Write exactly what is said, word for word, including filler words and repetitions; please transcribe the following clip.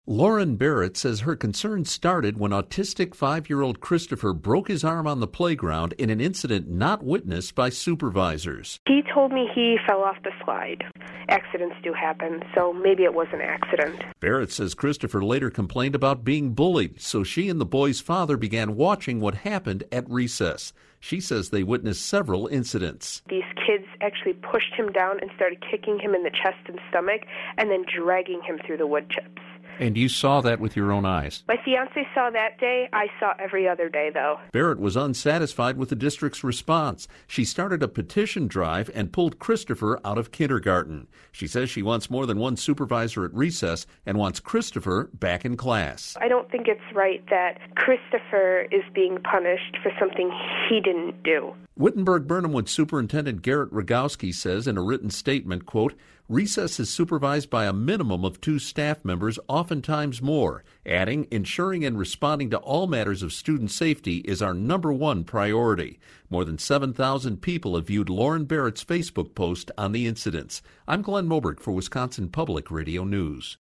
Lauren Barrett says her concern started when autistic five-year-old Christopher broke his arm on the playground in an incident not witnessed by supervisors. He told me he fell off the slide. Accidents do happen, so maybe it was an accident. Barrett says Christopher later complained about being bullied, so she and the boy's father began watching what happened at recess. She says they witnessed several incidents. These kids actually pushed him down and started kicking him in the chest and stomach and then dragging him through the wood chips. And you saw that with your own eyes? My fiancé saw that day. I saw every other day, though. Barrett was unsatisfied with the district's response. She started a petition drive and pulled Christopher out of kindergarten. She says she wants more than one supervisor at recess and wants Christopher back in class. I don't think it's right that Christopher is being punished for something he didn't do. Wittenberg-Burnhamwood Superintendent Garrett Rogowski says in a written statement, quote, recess is supervised by a minimum of two staff members, oftentimes more, adding, ensuring and responding to all matters of student safety is our number one priority. More than seven thousand people have viewed Lauren Barrett's Facebook post on the incidents. I'm Glenn Moberg for Wisconsin Public Radio News.